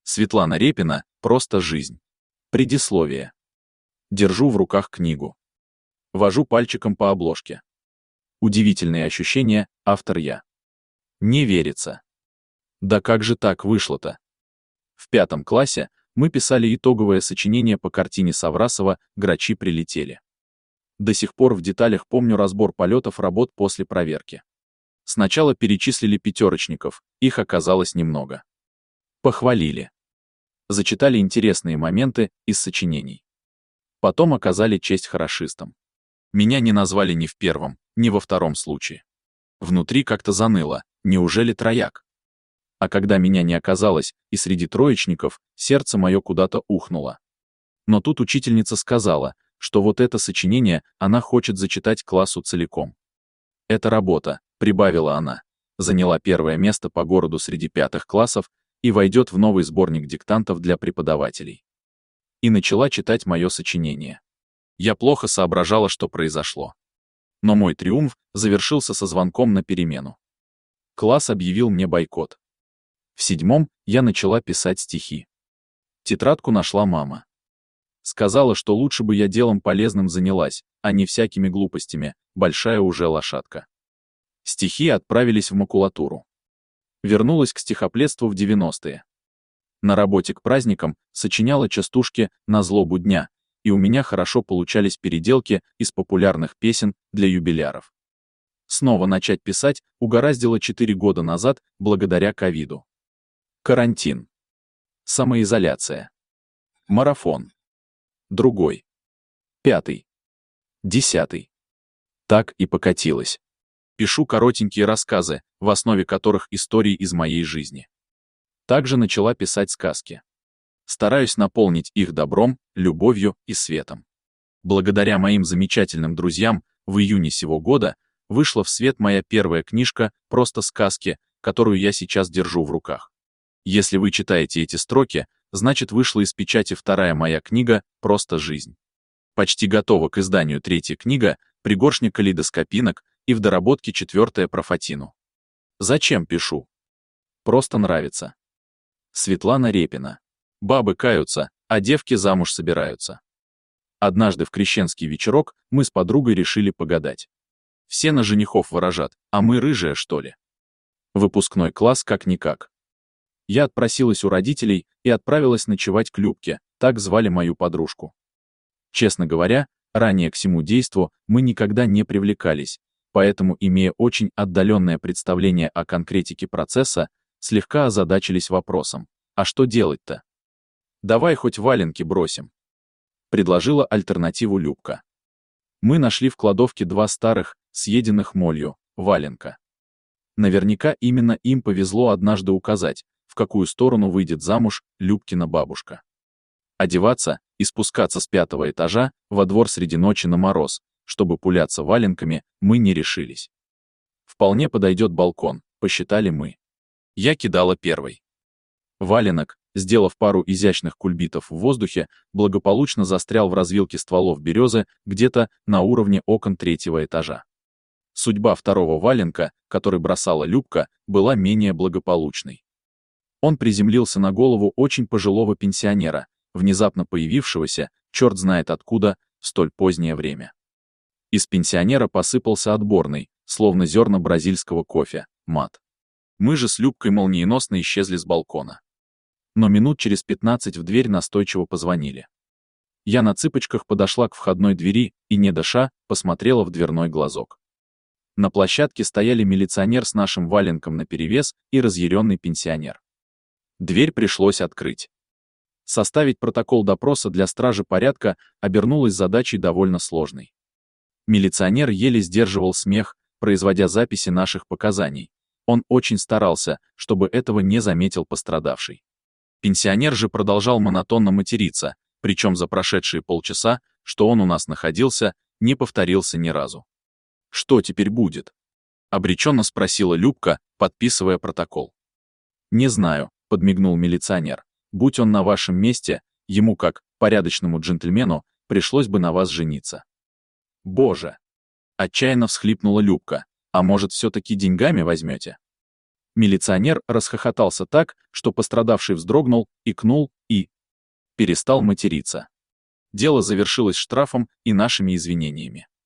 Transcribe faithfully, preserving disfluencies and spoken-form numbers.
Светлана Репина «Просто жизнь». Предисловие. Держу в руках книгу. Вожу пальчиком по обложке. Удивительные ощущения, автор я. Не верится. Да как же так вышло-то? В пятом классе мы писали итоговое сочинение по картине Саврасова «Грачи прилетели». До сих пор в деталях помню разбор полетов работ после проверки. Сначала перечислили пятерочников, их оказалось немного. Похвалили. Зачитали интересные моменты из сочинений. Потом оказали честь хорошистам. Меня не назвали ни в первом, ни во втором случае. Внутри как-то заныло, неужели трояк? А когда меня не оказалось, и среди троечников, сердце мое куда-то ухнуло. Но тут учительница сказала, что вот это сочинение она хочет зачитать классу целиком. «Эта работа», — прибавила она, заняла первое место по городу среди пятых классов и войдет в новый сборник диктантов для преподавателей. И начала читать мое сочинение. Я плохо соображала, что произошло. Но мой триумф завершился со звонком на перемену. Класс объявил мне бойкот. В седьмом я начала писать стихи. Тетрадку нашла мама. Сказала, что лучше бы я делом полезным занялась, а не всякими глупостями, большая уже лошадка. Стихи отправились в макулатуру. Вернулась к стихоплетству в девяностые. На работе к праздникам сочиняла частушки на злобу дня, и у меня хорошо получались переделки из популярных песен для юбиляров. Снова начать писать угораздило четыре года назад благодаря ковиду. Карантин. Самоизоляция. Марафон. Другой. Пятый. Десятый. Так и покатилось. Пишу коротенькие рассказы, в основе которых истории из моей жизни. Также начала писать сказки. Стараюсь наполнить их добром, любовью и светом. Благодаря моим замечательным друзьям, в июне сего года вышла в свет моя первая книжка «Просто сказки», которую я сейчас держу в руках. Если вы читаете эти строки, значит вышла из печати вторая моя книга «Просто жизнь». Почти готова к изданию третья книга, пригоршня калейдоскопинок, и в доработке четвертая про Фатину. Зачем пишу? Просто нравится. Светлана Репина. Бабы каются, а девки замуж собираются. Однажды в крещенский вечерок мы с подругой решили погадать. Все на женихов ворожат, а мы рыжие, что ли? Выпускной класс как-никак. Я отпросилась у родителей и отправилась ночевать к Любке, так звали мою подружку. Честно говоря, ранее к всему действу мы никогда не привлекались, поэтому, имея очень отдаленное представление о конкретике процесса, слегка озадачились вопросом: а что делать-то? Давай хоть валенки бросим. Предложила альтернативу Любка. Мы нашли в кладовке два старых, съеденных молью, валенка. Наверняка именно им повезло однажды указать, в какую сторону выйдет замуж Любкина бабушка. Одеваться и спускаться с пятого этажа во двор среди ночи на мороз, чтобы пуляться валенками, мы не решились. Вполне подойдет балкон, посчитали мы. Я кидала первой. Валенок, сделав пару изящных кульбитов в воздухе, благополучно застрял в развилке стволов березы где-то на уровне окон третьего этажа. Судьба второго валенка, который бросала Любка, была менее благополучной. Он приземлился на голову очень пожилого пенсионера, внезапно появившегося, черт знает откуда, в столь позднее время. Из пенсионера посыпался отборный, словно зерна бразильского кофе, мат. Мы же с Любкой молниеносно исчезли с балкона. Но минут через пятнадцать в дверь настойчиво позвонили. Я на цыпочках подошла к входной двери и, не дыша, посмотрела в дверной глазок. На площадке стояли милиционер с нашим валенком наперевес и разъяренный пенсионер. Дверь пришлось открыть. Составить протокол допроса для стражи порядка обернулось задачей довольно сложной. Милиционер еле сдерживал смех, производя записи наших показаний. Он очень старался, чтобы этого не заметил пострадавший. Пенсионер же продолжал монотонно материться, причем за прошедшие полчаса, что он у нас находился, не повторился ни разу. «Что теперь будет?» — обреченно спросила Любка, подписывая протокол. «Не знаю», — подмигнул милиционер. «Будь он на вашем месте, ему, как порядочному джентльмену, пришлось бы на вас жениться». «Боже!» — отчаянно всхлипнула Любка. «А может, все-таки деньгами возьмете?» Милиционер расхохотался так, что пострадавший вздрогнул, икнул и перестал материться. Дело завершилось штрафом и нашими извинениями.